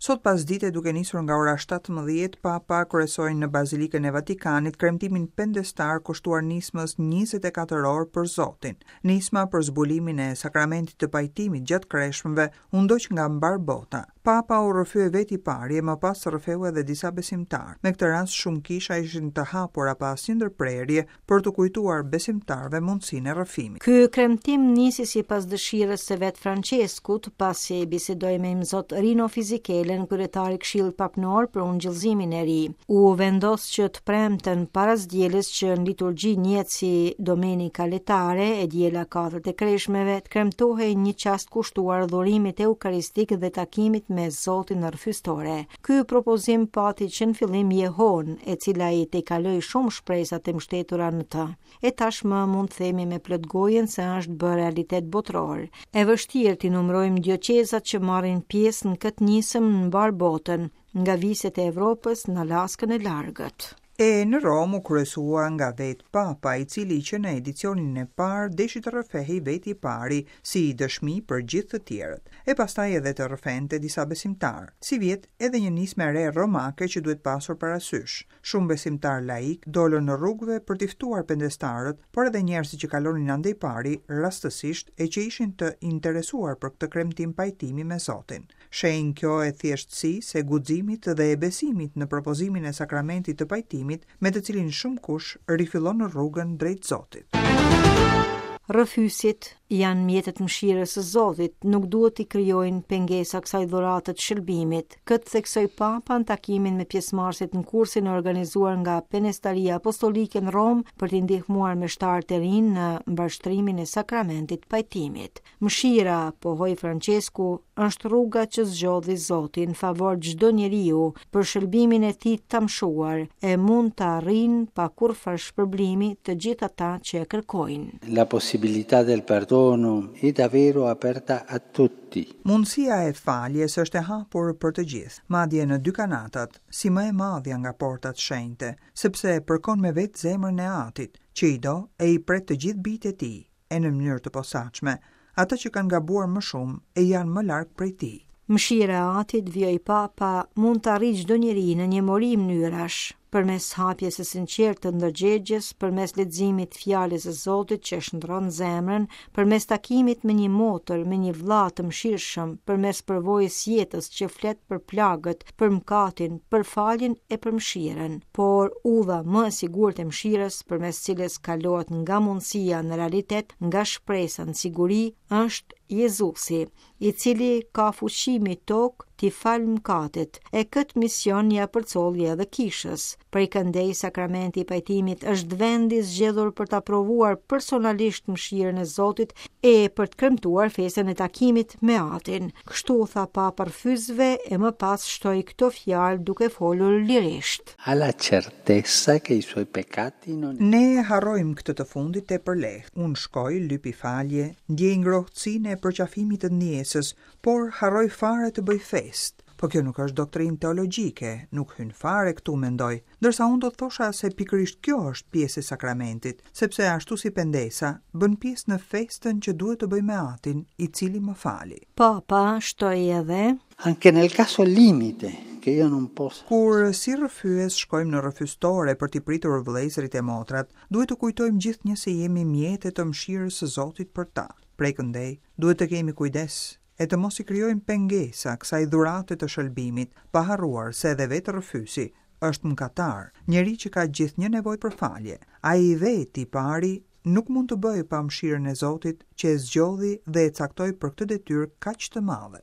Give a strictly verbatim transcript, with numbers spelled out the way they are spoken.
Sot pas dite duke nisur nga ora shtatëmbëdhjetë, Papa kryesoi në Bazilikën e Vatikanit kremtimin pendestar kushtuar nismës njëzet e katër orë për Zotin. Nisma për zbulimin e sakramentit të pajtimit gjatë kreshmëve u ndoq nga mbar bota. Papa u rrëfye veti pari e më pas rrëfeu edhe disa besimtarë. Me këtë rast shumë kisha ishin të hapura pa asnjë ndërprerje për të kujtuar besimtarëve mundësinë e rrëfimit. Ky kremtim nisi sipas dëshirës së vet Franceskut, pasi bisedoi me Imzot Rino Fizikelen, kryetari i Këshillit Papnor për ungjillëzimin e ri. U vendos që të premten para zgjedhjes që në liturgji njihet si Domenika Letare e diela katërt e kreshmeve të kremtohej një çast kushtuar dhurimit eukaristik dhe takimit me Zotin në rrëfystore. Ky propozim pati që në fillim jehon, e cila i tejkaloi shumë shpresat e mbështetura në të. E tashmë mund të themi me plot gojen se është bërë realitet botror. E vështirë t'i numërojmë dioqezat që marrin pjesë në këtë nisëm në mbar botën, nga viset e Evropës në Alaskën e largët. E në Rom u kryesua nga vet Papa, i cili që në edicionin e parë deshi të rrëfehej veti i pari si i dëshmi për gjithë të tjerët, e pastaj edhe të rrëfente disa besimtarë. Si vjet edhe një nismë e re romake që duhet pasur parasysh. Shumë besimtar laik dolën në rrugëve për t'i ftuar pendestarët, por edhe njerëzit që kalonin andej pari rastësisht e që ishin të interesuar për këtë kremtim pajtimi me Zotin. Shenjë kjo e thjeshtësisë, e guximit dhe e besimit në propozimin e sakramentit të pajtimit, me të cilin shumë kush rifillon në rrugën drejt Zotit. Rrëfysit janë mjetet mëshirës së Zotit, nuk duhet i krijojnë pengesa kësaj dhurate të shëlbimit. Këtë theksoi Papa në takimin me pjesëmarrësit në kursin organizuar nga Penestaria Apostolike në Rom për t'i ndihmuar me shtarët e rinj në mbashtrimin e sakramentit pajtimit. Mëshira, pohoi Francesku, është rruga që zgjodhi Zoti në favor çdo njeriu për shëlbimin e tij të mshuar, e mund të arrijnë pa kurrë shpërblimi të gjithë ata që e kërkojnë. La possibilità del perdono è davvero aperta a tutti. Mundësia e faljes është e hapur për të gjithë, madje në dy kanatat, si më e madhja nga portat shenjte, sepse e përkon me vetë zemrën e Atit, që i do e i pret të gjithë bijtë e tij, e në mënyrë të posaçme, ata që kanë gabuar më shumë e janë më larg prej tij. Mëshira e Atit, vjoj Papa, mund të arrijë çdo njeri në një mori mënyrash, përmes hapjes së sinqertë të ndërgjegjes, përmes leximit të fjalës së Zotit që shndron zemrën, përmes takimit me një motër, me një vëlla të mëshirshëm, përmes përvojës jetës që flet për plagët, për mëkatin, për faljen e për mëshirën. Por udha më e sigurt e mëshirës, përmes cilës kalohet nga mundësia në realitet, nga shpresa në siguri, është Jezusi, i cili ka fuqi mbi tokë t'i fal mëkatet, e këtë mision ja përcolli edhe kishës. Prej këndej sakramenti i pajtimit është vendi zgjedhur për ta provuar personalisht mëshirën e Zotit e për të kremtuar festën e takimit me Atin. Kështu tha Papa rrëfyesve e më pas shtoi këto fjalë duke folur lirisht. Alla certezza che i suoi peccati non. Ne harrojmë këtë të fundit e përlehtë. Unë shkoj, lypi falje, ndjej ngrohtësinë e përqafimit të ndjesës, por harroj fare të bëj fest. Po kjo nuk është doktrinë teologjike, nuk hyn fare këtu mendoj, ndërsa unë do të thosha se pikërisht kjo është pjesë e sakramentit, sepse ashtu si pendesa, bën pjesë në festën që duhet të bëj me Atin, i cili më fali. Papa shtoi edhe Anche nel caso limite che io non posso. Kur si rrëfyes shkojmë në rrëfystore për t'i pritur vëllezërit e motrat, duhet të kujtojmë gjithnjë se jemi mjete të mëshirës së Zotit për ta. Prej këndej, duhet të kemi kujdes e të mos i krijojmë pengesa kësaj dhurate të shëlbimit, pa harruar se edhe vetë rrëfyesi është mëkatar, njeri që ka gjithnjë nevojë për falje. Ai vetë i pari nuk mund të bëjë pa mëshirën e Zotit që e zgjodhi dhe e caktoi për këtë detyrë kaq të madhe.